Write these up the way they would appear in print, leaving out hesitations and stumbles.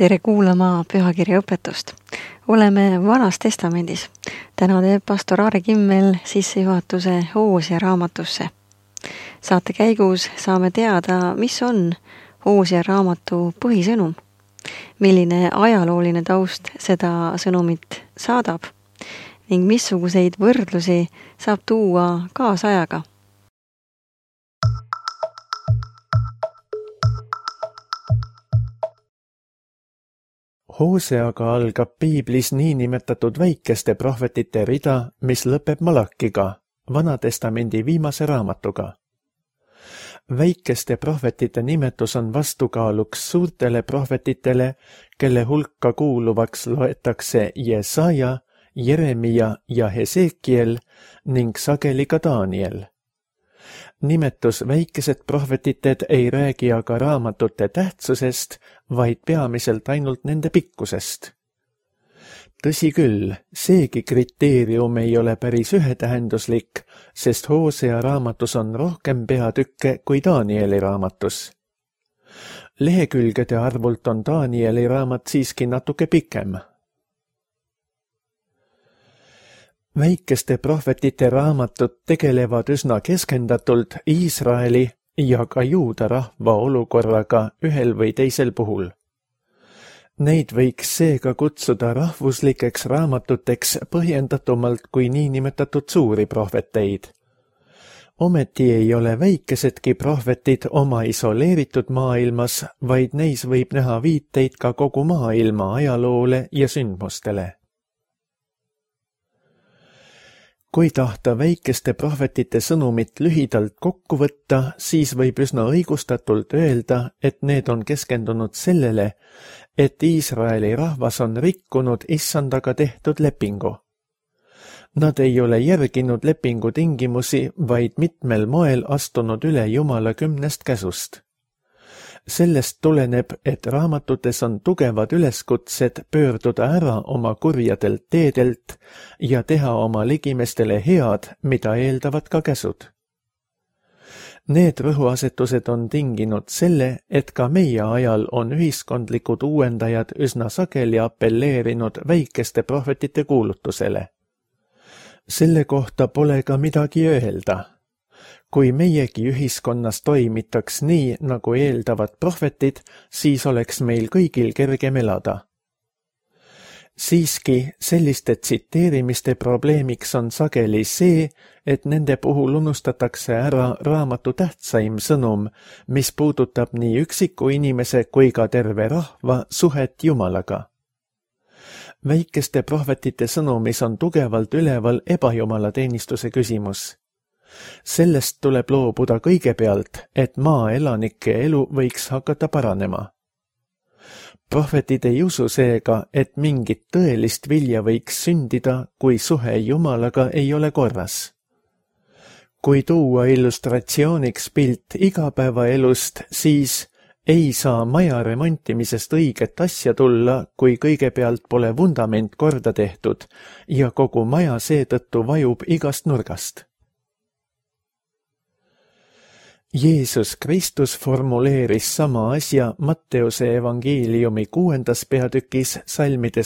Tere kuulama pühakirja õpetust. Oleme Vanas Testamendis. Täna teeb pastor Aare Kimmel sissejuhatuse Hoosea raamatusse. Saate käigus saame teada, mis on Hoosea raamatu põhisõnum, milline ajalooline taust seda sõnumit saadab ning missuguseid võrdlusi saab tuua kaasajaga. Hooseaga algab piiblis niinimetatud väikeste prohvetite rida, mis lõpeb Malakiga, Vanatestamendi viimase raamatuga. Väikeste prohvetite nimetus on vastukaaluks suurtele prohvetitele, kelle hulka kuuluvaks loetakse Jesaja, Jeremia ja Hesekiel ning sageli ka Daniel. Nimetus väikesed prohvetited ei räägi aga raamatute tähtsusest, vaid peamiselt ainult nende pikkusest. Tõsi küll, seegi kriteerium ei ole päris ühetähenduslik, sest Hoosea raamatus on rohkem peatükke kui Danieli raamatus. Lehekülgede arvult on Danieli raamat siiski natuke pikem. Väikeste prohvetite raamatud tegelevad üsna keskendatult Iisraeli ja ka juuda rahva olukorraga ühel või teisel puhul. Neid võiks seega kutsuda rahvuslikeks raamatuteks põhjendatumalt kui niinimetatud suuri prohveteid. Ometi ei ole väikesedki prohvetid oma isoleeritud maailmas, vaid neis võib näha viiteid ka kogu maailma ajaloole ja sündmustele. Kui tahta väikeste prohvetite sõnumit lühidalt kokku võtta, siis võib üsna õigustatult öelda, et need on keskendunud sellele, et Iisraeli rahvas on rikkunud issandaga tehtud lepingu. Nad ei ole järginud lepingu tingimusi, vaid mitmel moel astunud üle Jumala 10 käsust. Sellest tuleneb, et raamatutes on tugevad üleskutsed pöörduda ära oma kurjadelt teedelt ja teha oma ligimestele head, mida eeldavad ka käsud. Need rõhuasetused on tinginud selle, et ka meie ajal on ühiskondlikud uuendajad üsna sageli appelleerinud väikeste prohvetite kuulutusele. Selle kohta pole ka midagi öelda. Kui meiegi ühiskonnas toimitaks nii, nagu eeldavad prohvetid, siis oleks meil kõigil kergem elada. Siiski selliste tsiteerimiste probleemiks on sageli see, et nende puhul unustatakse ära raamatu tähtsaim sõnum, mis puudutab nii üksiku inimese kui ka terve rahva suhet Jumalaga. Väikeste prohvetite sõnumis on tugevalt üleval ebajumala teenistuse küsimus. Sellest tuleb loobuda kõigepealt, et maaelanike elu võiks hakata paranema. Prohvetid ei usu seega, et mingit tõelist vilja võiks sündida, kui suhe Jumalaga ei ole korras. Kui tuua illustratsiooniks pilt igapäevaelust, siis ei saa maja remontimisest õiget asja tulla, kui kõigepealt pole vundament korda tehtud ja kogu maja seetõttu vajub igast nurgast. Jeesus Kristus formuleeris sama asja Matteuse evangeeliumi 6. peatükis salmides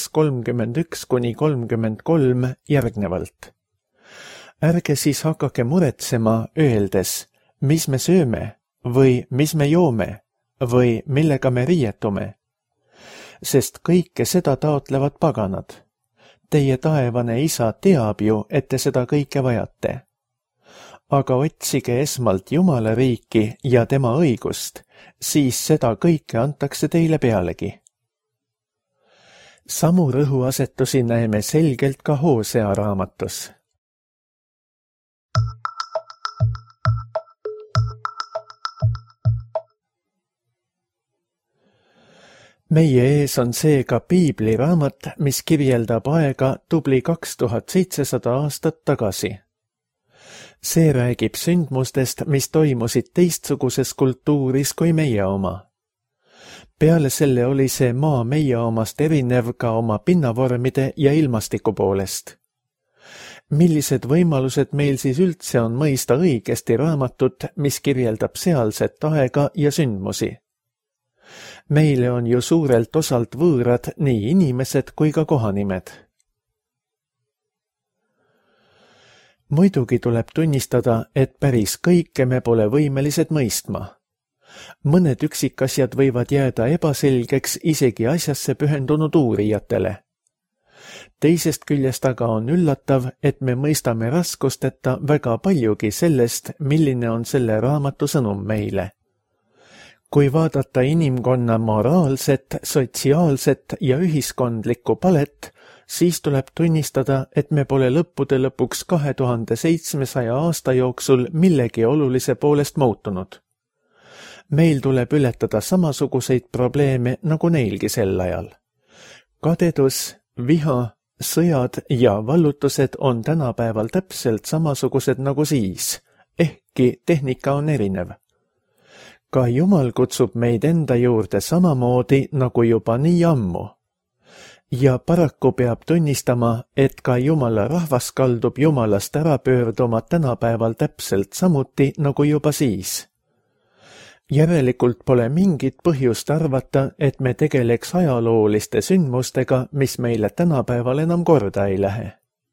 31–33 järgnevalt. Ärge siis hakake muretsema, öeldes, mis me sööme või mis me joome või millega me riietume, sest kõike seda taotlevad paganad. Teie taevane isa teab ju, et te seda kõike vajate. Aga otsige esmalt Jumala riiki ja tema õigust, siis seda kõike antakse teile pealegi. Samu rõhuasetusi näeme selgelt ka Hoosea raamatus. Meie ees on seega piibliraamat, mis kirjeldab aega tubli 2700 aastat tagasi. See räägib sündmustest, mis toimusid teistsuguses kultuuris kui meie oma. Peale selle oli see maa meie omast erinev ka oma pinnavormide ja ilmastiku poolest. Millised võimalused meil siis üldse on mõista õigesti raamatut, mis kirjeldab sealset aega ja sündmusi? Meile on ju suurelt osalt võõrad nii inimesed kui ka kohanimed. Muidugi tuleb tunnistada, et päris kõike me pole võimelised mõistma. Mõned üksikasjad võivad jääda ebaselgeks isegi asjasse pühendunud uurijatele. Teisest küljest aga on üllatav, et me mõistame raskusteta väga paljugi sellest, milline on selle raamatu sõnum meile. Kui vaadata inimkonna moraalset, sotsiaalset ja ühiskondlikku palet, siis tuleb tunnistada, et me pole lõppude lõpuks 2700 aasta jooksul millegi olulise poolest muutunud. Meil tuleb ületada samasuguseid probleeme nagu neilgi sel ajal. Kadedus, viha, sõjad ja vallutused on tänapäeval täpselt samasugused nagu siis, ehkki tehnika on erinev. Ka Jumal kutsub meid enda juurde samamoodi nagu juba nii ammu. Ja paraku peab tunnistama, et ka Jumala rahvas kaldub Jumalast ära pöörduma tänapäeval täpselt samuti nagu juba siis. Järelikult pole mingit põhjust arvata, et me tegeleks ajalooliste sündmustega, mis meile tänapäeval enam korda ei lähe.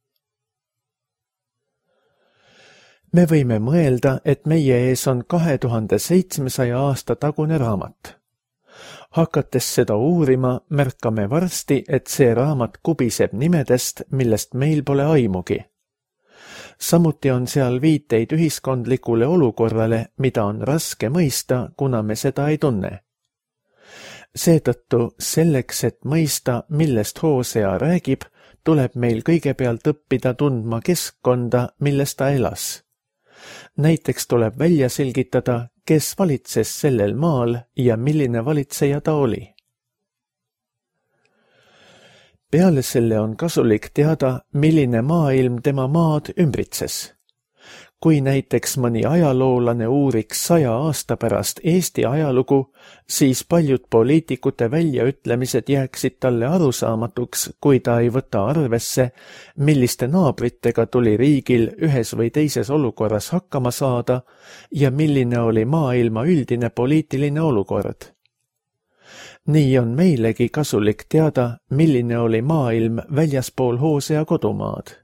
Me võime mõelda, et meie ees on 2700 aasta tagune raamat. Hakates seda uurima, märkame varsti, et see raamat kubiseb nimedest, millest meil pole aimugi. Samuti on seal viiteid ühiskondlikule olukorrale, mida on raske mõista, kuna me seda ei tunne. Seetõttu selleks, et mõista, millest Hosea räägib, tuleb meil kõigepealt õppida tundma keskkonda, milles ta elas. Näiteks tuleb välja selgitada, kes valitses sellel maal ja milline valitseja ta oli. Peale selle on kasulik teada, milline maailm tema maad ümbritses. Kui näiteks mõni ajaloolane uuriks 100 aasta pärast Eesti ajalugu, siis paljud poliitikute väljaütlemised jääksid talle arusaamatuks, kui ta ei võta arvesse, milliste naabritega tuli riigil ühes või teises olukorras hakkama saada ja milline oli maailma üldine poliitiline olukord. Nii on meilegi kasulik teada, milline oli maailm väljaspool Hosea kodumaad.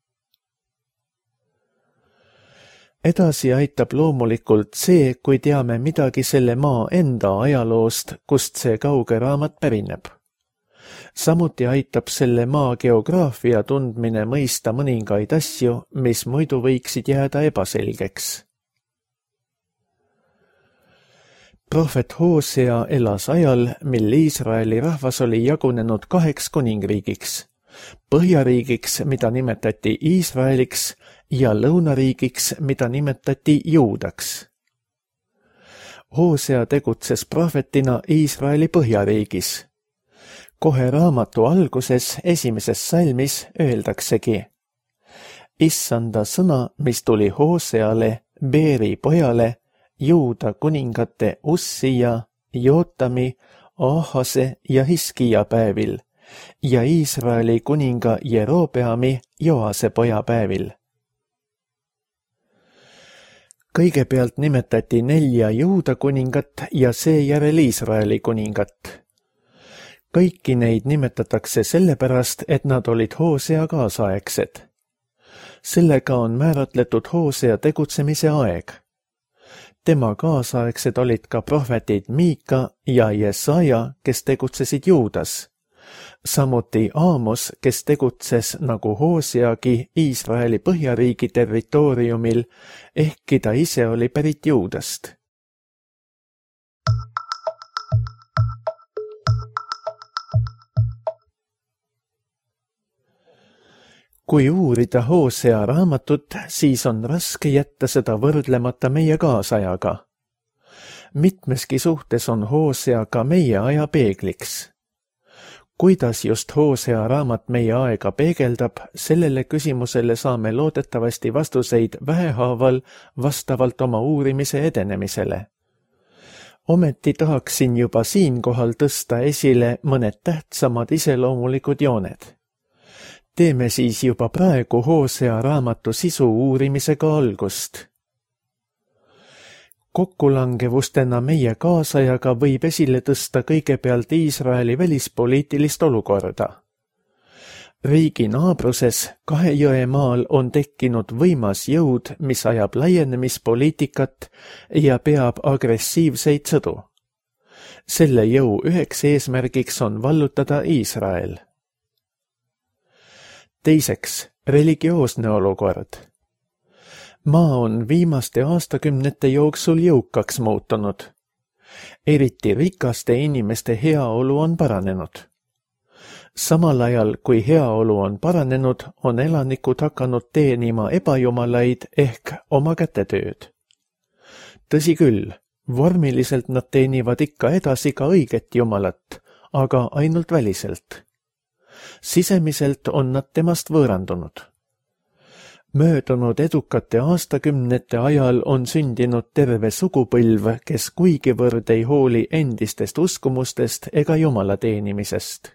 Edasi aitab loomulikult see, kui teame midagi selle maa enda ajaloost, kust see kauge raamat pärineb. Samuti aitab selle maa geograafia tundmine mõista mõningaid asju, mis muidu võiksid jääda ebaselgeks. Prohvet Hosea elas ajal, mil Iisraeli rahvas oli jagunenud 2 kuningriigiks. Põhjariigiks, mida nimetati Iisraeliks, ja lõunariigiks, mida nimetati Juudaks. Hosea tegutses prohvetina Iisraeli põhjariigis. Kohe raamatu alguses 1. salmis öeldaksegi: Issanda sõna, mis tuli Hoseale, Beeri pojale, Juuda kuningate Ussija, Jootami, Ahase ja Hiskija päevil ja Iisraeli kuninga Jerobeami, Joase poja päevil. Kõigepealt nimetati 4 Juuda kuningat ja seejärel Iisraeli kuningat. Kõiki neid nimetatakse sellepärast, et nad olid Hosea kaasaegsed. Sellega on määratletud Hosea tegutsemise aeg. Tema kaasaegsed olid ka prohvetid Miika ja Jesaja, kes tegutsesid Juudas. Samuti Aamos, kes tegutses nagu Hoseagi Iisraeli põhjariigi territooriumil, ehkki ta ise oli pärit Juudast. Kui uurida Hosea raamatut, siis on raske jätta seda võrdlemata meie kaasajaga. Mitmeski suhtes on Hosea ka meie aja peegliks. Kuidas just Hosea raamat meie aega peegeldab, sellele küsimusele saame loodetavasti vastuseid vähehaaval vastavalt oma uurimise edenemisele. Ometi tahaksin juba siinkohal tõsta esile mõned tähtsamad iseloomulikud jooned. Teeme siis juba praegu Hosea raamatu sisu uurimisega algust. Kokkulangevustena meie kaasajaga võib esile tõsta kõigepealt Iisraeli välispoliitilist olukorda. Riigi naabruses Kahe jõe maal on tekkinud võimas jõud, mis ajab laienemispoliitikat ja peab agressiivseid sõdu. Selle jõu üheks eesmärgiks on vallutada Iisrael. Teiseks, religioosne olukord. Maa on viimaste aastakümnete jooksul jõukaks muutunud. Eriti rikaste inimeste heaolu on paranenud. Samal ajal, kui heaolu on paranenud, on elanikud hakanud teenima ebajumalaid ehk oma kätetööd. Tõsi küll, vormiliselt nad teenivad ikka edasi ka õiget jumalat, aga ainult väliselt. Sisemiselt on nad temast võõrandunud. Möödunud edukate aastakümnete ajal on sündinud terve sugupõlv, kes kuigivõrd ei hooli endistest uskumustest ega jumala teenimisest.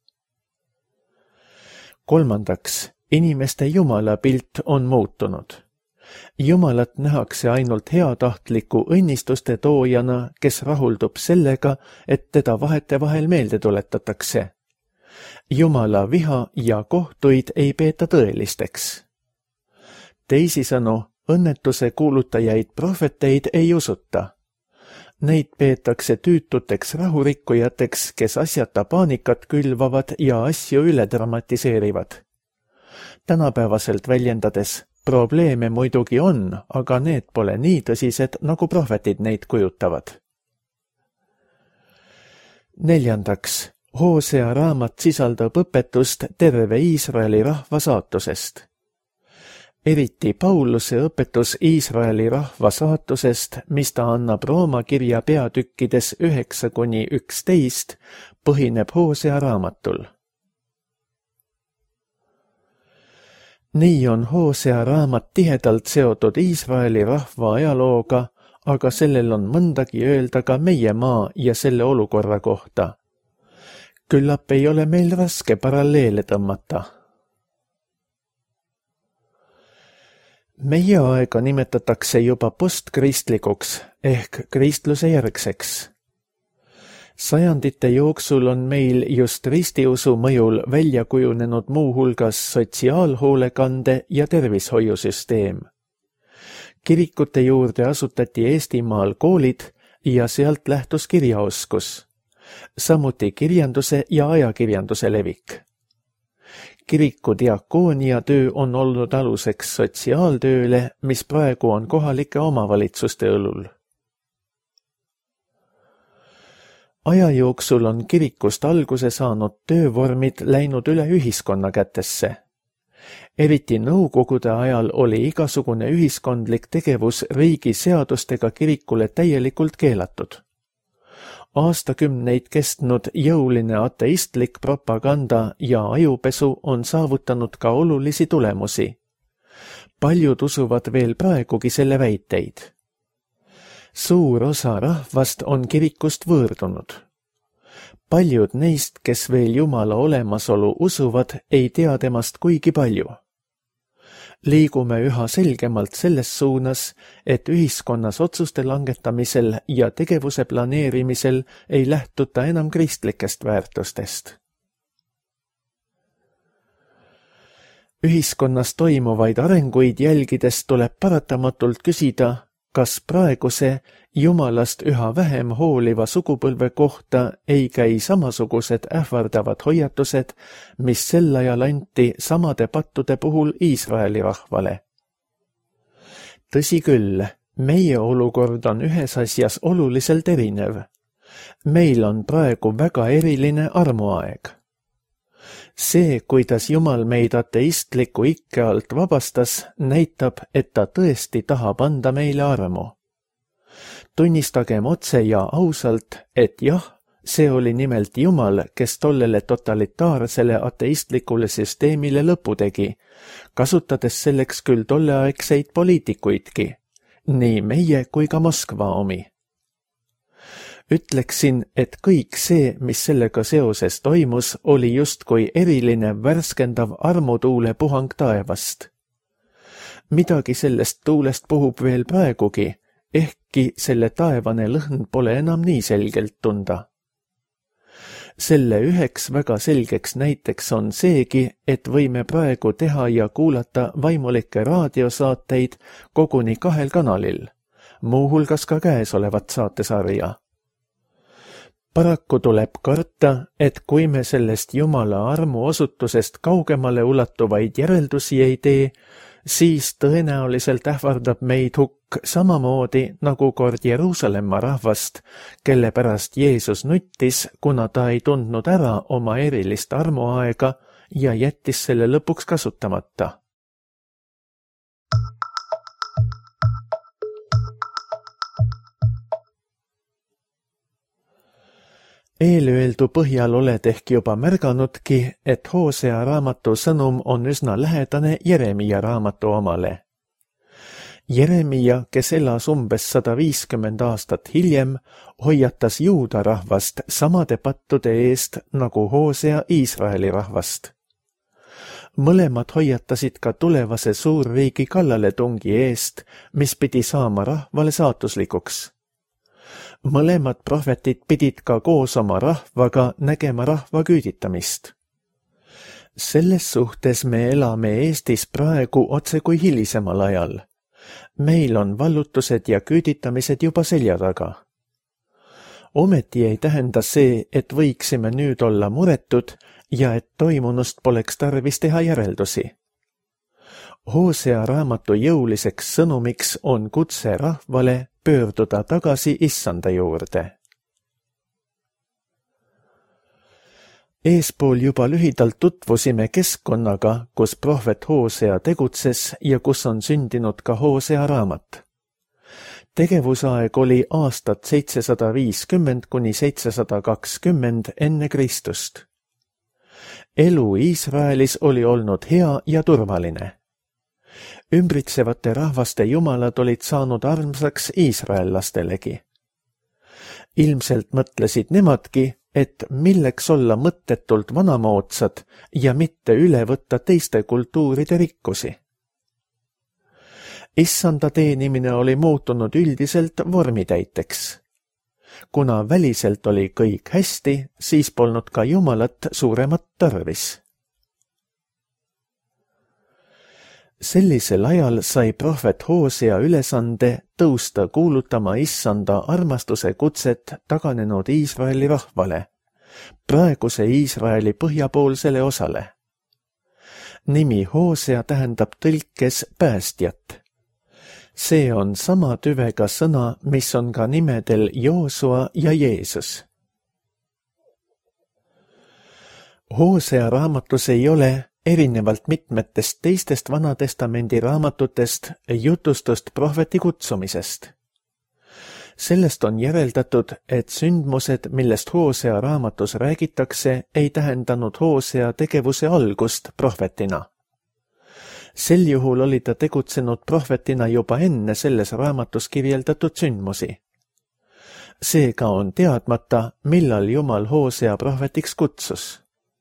Kolmandaks, inimeste jumalapilt on muutunud. Jumalat nähakse ainult heatahtliku õnnistuste toojana, kes rahuldub sellega, et teda vahetevahel meelde tuletatakse. Jumala viha ja kohtuid ei peeta tõelisteks. Teisisõnu, õnnetuse kuulutajaid prohveteid ei usuta. Neid peetakse tüütuteks rahurikkujateks, kes asjata paanikat külvavad ja asju üle dramatiseerivad. Tänapäevaselt väljendades, probleeme muidugi on, aga need pole nii tõsised, nagu prohvetid neid kujutavad. Neljandaks, Hoosea raamat sisaldab õpetust terve Iisraeli rahva saatusest. Eriti Pauluse õpetus Iisraeli rahva saatusest, mis ta annab Rooma kirja peatükkides 9–11, põhineb Hoosea raamatul. Nii on Hoosea raamat tihedalt seotud Iisraeli rahva ajalooga, aga sellel on mõndagi öelda ka meie maa ja selle olukorra kohta. Küllap ei ole meil raske paralleele tõmmata. Meie aega nimetatakse juba postkristlikuks ehk kristluse järgseks. Sajandite jooksul on meil just ristiusu mõjul välja kujunenud muuhulgas sotsiaalhoolekande ja tervishoiusüsteem. Kirikute juurde asutati Eestimaal koolid ja sealt lähtus kirjaoskus, samuti kirjanduse ja ajakirjanduse levik. Kiriku diakoonia töö on olnud aluseks sotsiaaltööle, mis praegu on kohalike omavalitsuste õlul. Aja jooksul on kirikust alguse saanud töövormid läinud üle ühiskonna kätesse. Eriti nõukogude ajal oli igasugune ühiskondlik tegevus riigi seadustega kirikule täielikult keelatud. Aastakümneid kestnud jõuline ateistlik propaganda ja ajupesu on saavutanud ka olulisi tulemusi. Paljud usuvad veel praegugi selle väiteid. Suur osa rahvast on kirikust võõrdunud. Paljud neist, kes veel Jumala olemasolu usuvad, ei tea temast kuigi palju. Liigume üha selgemalt selles suunas, et ühiskonnas otsuste langetamisel ja tegevuse planeerimisel ei lähtuta enam kristlikest väärtustest. Ühiskonnas toimuvaid arenguid jälgides tuleb paratamatult küsida, kas praeguse Jumalast üha vähem hooliva sugupõlve kohta ei käi samasugused ähvardavad hoiatused, mis sel ajal anti samade pattude puhul Iisraeli rahvale. Tõsi küll, meie olukord on ühes asjas oluliselt erinev. Meil on praegu väga eriline armuaeg. See, kuidas Jumal meid ateistliku ikke alt vabastas, näitab, et ta tõesti tahab anda meile armu. Tunnistagem otse ja ausalt, et jah, see oli nimelt Jumal, kes tollele totalitaarsele ateistlikule süsteemile lõpu tegi, kasutades selleks küll tolleaegseid poliitikuidki, nii meie kui ka Moskva omi. Ütleksin, et kõik see, mis sellega seoses toimus, oli justkui eriline värskendav armutuule puhang taevast. Midagi sellest tuulest puhub veel praegugi, ehkki selle taevane lõhn pole enam nii selgelt tunda. Selle üheks väga selgeks näiteks on seegi, et võime praegu teha ja kuulata vaimulikke raadiosaateid koguni 2 kanalil, muuhulgas ka käesolevat saatesarja. Paraku tuleb karta, et kui me sellest Jumala armu osutusest kaugemale ulatuvaid järeldusi ei tee, siis tõenäoliselt ähvardab meid hukk samamoodi nagu kord Jeruusalemma rahvast, kelle pärast Jeesus nuttis, kuna ta ei tundnud ära oma erilist armuaega ja jättis selle lõpuks kasutamata. Eelöeldu põhjal oled ehk juba märganudki, et Hoosea raamatu sõnum on üsna lähedane Jeremia raamatu omale. Jeremia, kes elas umbes 150 aastat hiljem, hoiatas juuda rahvast samade pattude eest nagu Hoosea Iisraeli rahvast. Mõlemad hoiatasid ka tulevase suurriigi kallaletungi eest, mis pidi saama rahvale saatuslikuks. Mõlemad prohvetid pidid ka koos oma rahvaga nägema rahva küüditamist. Selles suhtes me elame Eestis praegu otse kui hilisemal ajal. Meil on vallutused ja küüditamised juba selja taga. Ometi ei tähenda see, et võiksime nüüd olla muretud ja et toimunust poleks tarvis teha järeldusi. Hoosea raamatu jõuliseks sõnumiks on kutse rahvale pöörduda tagasi Issanda juurde. Eespool juba lühidalt tutvusime keskkonnaga, kus prohvet Hoosea tegutses ja kus on sündinud ka Hoosea raamat. Tegevusaeg oli aastat 750 kuni 720 enne Kristust. Elu Iisraelis oli olnud hea ja turvaline. Ümbritsevate rahvaste jumalad olid saanud armsaks iisraellastelegi. Ilmselt mõtlesid nemadki, et milleks olla mõttetult vanamoodsad ja mitte üle võtta teiste kultuuride rikkusi. Issanda teenimine oli muutunud üldiselt vormitäiteks. Kuna väliselt oli kõik hästi, siis polnud ka Jumalat suuremat tarvis. Sellisel ajal sai prohvet Hoosea ülesande tõusta kuulutama Issanda armastuse kutset taganenud Iisraeli rahvale, praeguse Iisraeli põhjapoolsele osale. Nimi Hoosea tähendab tõlkes päästjat. See on sama tüvega sõna, mis on ka nimedel Joosua ja Jeesus. Hoosea raamatus ei ole erinevalt mitmetest teistest Vanatestamendi raamatutest jutustust prohveti kutsumisest. Sellest on järeldatud, et sündmused, millest Hoosea raamatus räägitakse, ei tähendanud Hoosea tegevuse algust prohvetina. Sel juhul oli ta tegutsenud prohvetina juba enne selles raamatus kirjeldatud sündmusi. Seega on teadmata, millal Jumal Hoosea prohvetiks kutsus.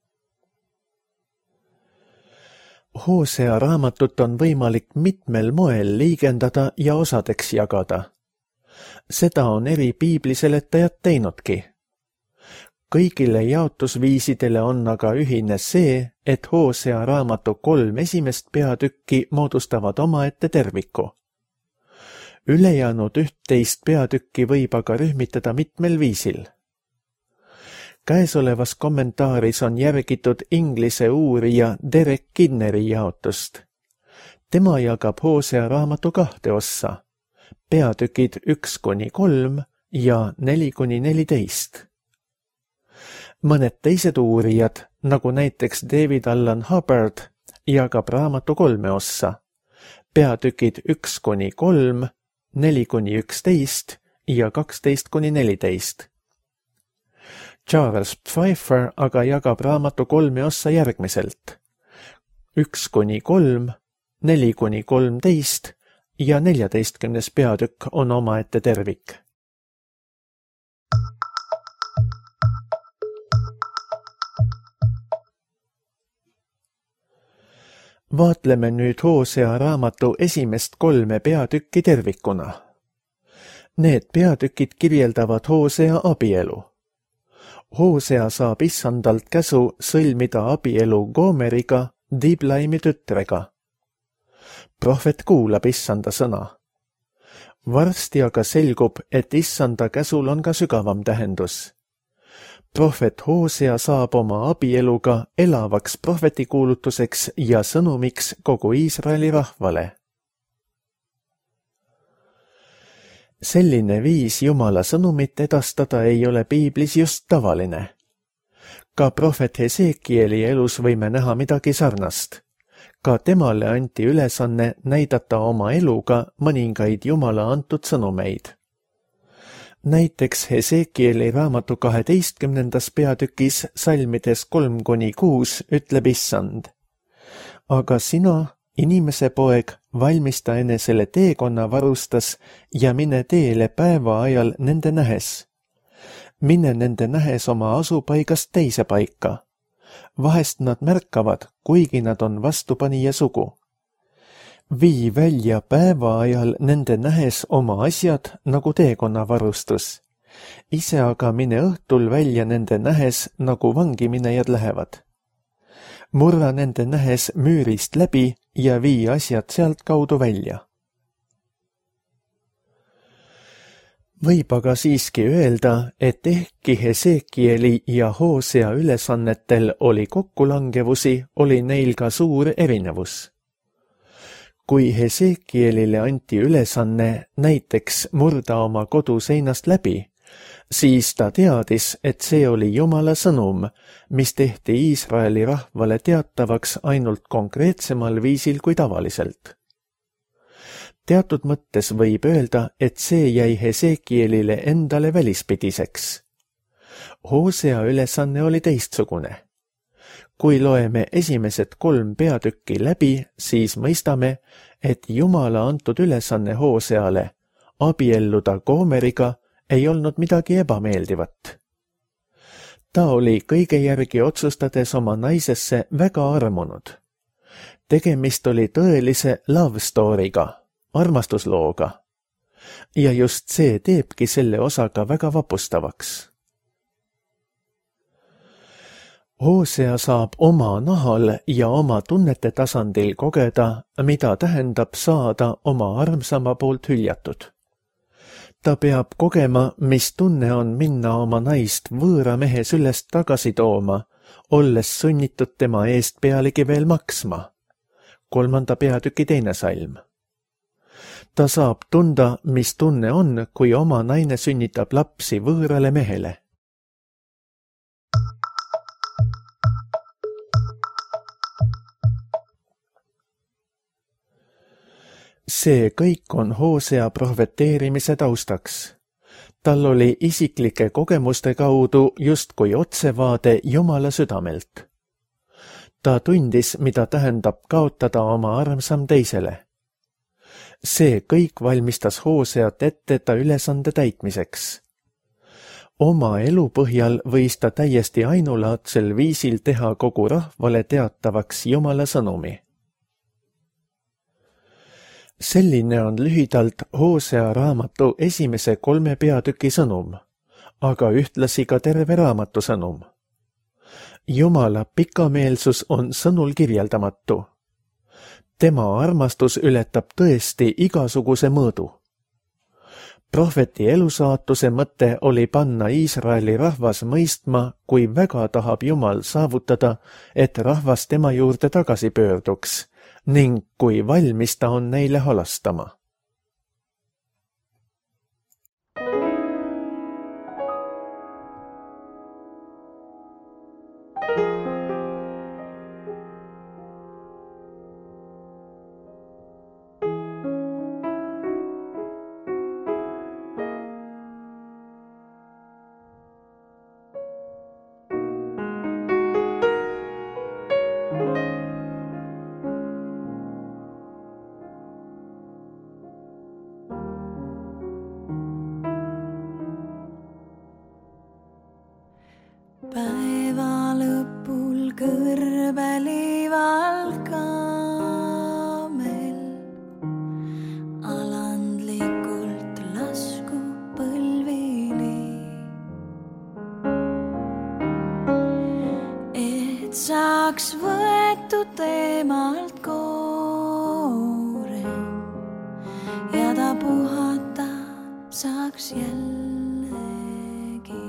Hoosea raamatut on võimalik mitmel moel liigendada ja osadeks jagada. Seda on eri piibliseletajad teinudki. Kõigile jaotusviisidele on aga ühine see, et Hoosea raamatu 3 esimest peatükki moodustavad omaette terviku. Ülejäänud 11 peatükki võib aga rühmitada mitmel viisil. Käesolevas kommentaaris on järgitud inglise uurija Derek Kinneri jaotust. Tema jagab Hoosea raamatu 2 ossa, peatükid 1-3 ja 4-14. Mõned teised uurijad, nagu näiteks David Allan Hubbard, jagab raamatu 3 ossa, peatükid 1-3, 4-11 ja 12-14. Charles Pfeiffer aga jagab raamatu 3 ossa järgmiselt: 1-3, 4-13 ja 14. peatükk on omaette tervik. Vaatleme nüüd Hoosea raamatu esimest 3 peatükki tervikuna. Need peatükid kirjeldavad Hoosea abielu. Hoosea saab issandalt käsu sõlmida abielu Goomeriga, Diblaimi tütrega. Prohvet kuulab issanda sõna. Varsti aga selgub, et issanda käsul on ka sügavam tähendus. Prohvet Hoosea saab oma abieluga elavaks prohvetikuulutuseks ja sõnumiks kogu Iisraeli rahvale. Selline viis Jumala sõnumit edastada ei ole piiblis just tavaline. Ka prohvet Hesekieli elus võime näha midagi sarnast. Ka temale anti ülesanne näidata oma eluga mõningaid Jumala antud sõnumeid. Näiteks Hesekieli raamatu 12. peatükis salmides 3-6 ütleb issand. Aga sina, inimese poeg, valmista enesele teekonna varustas ja mine teele päeva ajal nende nähes. Mine nende nähes oma asupaigast teise paika. Vahest nad märkavad, kuigi nad on vastupanija sugu. Vii välja päeva ajal nende nähes oma asjad nagu teekonnavarustus. Ise aga mine õhtul välja nende nähes nagu vangiminejad lähevad. Murra nende nähes müürist läbi ja vii asjad sealt kaudu välja. Võib aga siiski öelda, et ehkki Hesekieli ja Hoosea ülesannetel oli kokkulangevusi, oli neil ka suur erinevus. Kui Hesekielile anti ülesanne näiteks murda oma kodu seinast läbi, siis ta teadis, et see oli Jumala sõnum, mis tehti Iisraeli rahvale teatavaks ainult konkreetsemal viisil kui tavaliselt. Teatud mõttes võib öelda, et see jäi Hesekielile endale välispidiseks. Hoosea ülesanne oli teistsugune. Kui loeme esimesed 3 peatükki läbi, siis mõistame, et Jumala antud ülesanne Hooseale abielluda Goomeriga ei olnud midagi ebameeldivat. Ta oli kõige järgi otsustades oma naisesse väga armunud. Tegemist oli tõelise love story'ga, armastuslooga. Ja just see teebki selle osaga väga vapustavaks. Hoosea saab oma nahal ja oma tunnete tasandil kogeda, mida tähendab saada oma armsama poolt hüljatud. Ta peab kogema, mis tunne on minna oma naist võõra mehe sülest tagasi tooma, olles sunnitud tema eest pealegi veel maksma. 3. peatüki 2. salm. Ta saab tunda, mis tunne on, kui oma naine sünnitab lapsi võõrale mehele. See kõik on Hoosea prohveteerimise taustaks. Tal oli isiklike kogemuste kaudu justkui otsevaade Jumala südamelt. Ta tundis, mida tähendab kaotada oma armsam teisele. See kõik valmistas Hooseat ette ta ülesande täitmiseks. Oma elu põhjal võis ta täiesti ainulaadsel viisil teha kogu rahvale teatavaks Jumala sõnumi. Selline on lühidalt Hoosea raamatu esimese 3 peatüki sõnum, aga ühtlasi ka terve raamatu sõnum. Jumala pikameelsus on sõnul kirjeldamatu. Tema armastus ületab tõesti igasuguse mõõdu. Prohveti elusaatuse mõte oli panna Iisraeli rahvas mõistma, kui väga tahab Jumal saavutada, et rahvas tema juurde tagasi pöörduks, ning kui valmis ta on neile halastama. Päeva lõpul kõrbelival kaamel alandlikult lasku saaks võetud teemalt koore ja ta puhata saaks jällegi.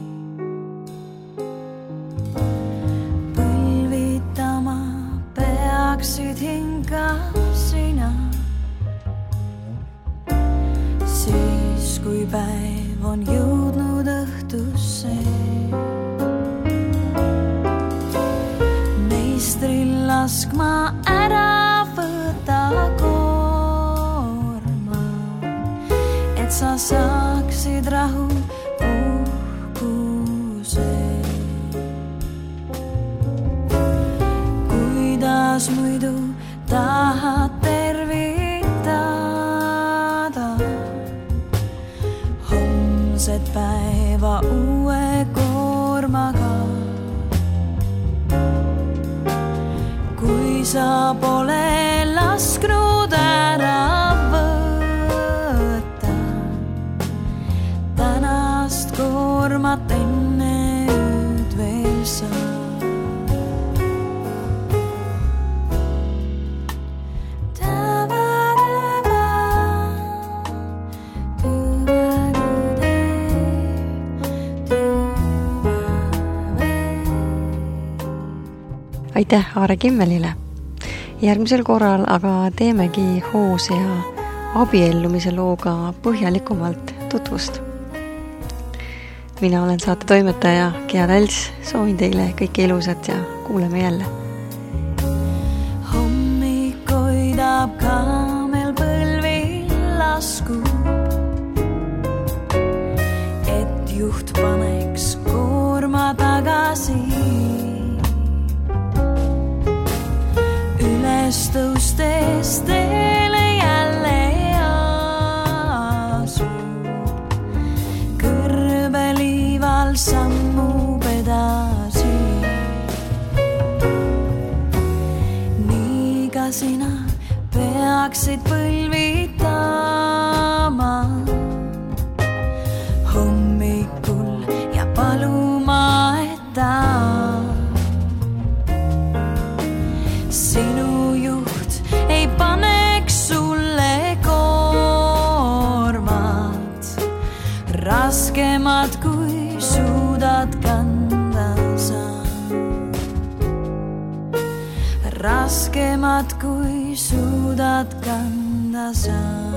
Põlvitama peaksid hinga sina, siis kui päev on jõudnud õhtusse. Meistril laskma ära võta koorma, et sa saaksid rahu uhkuse. Kuidas muidu tahad tervitada homset päeva uue koormaga, kui sa pole lasknud ära võtta tänast koormat enne ööd veel sa. Aitäh Aare Kimmelile. Järgmisel korral aga teemegi Hoose ja abiellumise looga põhjalikumalt tutvust. Mina olen saate toimetaja Gea Täls, soovin teile kõike ilusat ja kuuleme jälle. Hommik hoidab kaamel põlvil laskub, et juht paneks koorma tagasi. Tõustes teele jälle asub, kõrbeliival sammub edasi. Nii ka sina peaksid põlvitama hommikul ja paluma, et ta sinu ei paneks sulle koormat, raskemat kui suudad kanda sa. Raskemat kui suudad kanda sa.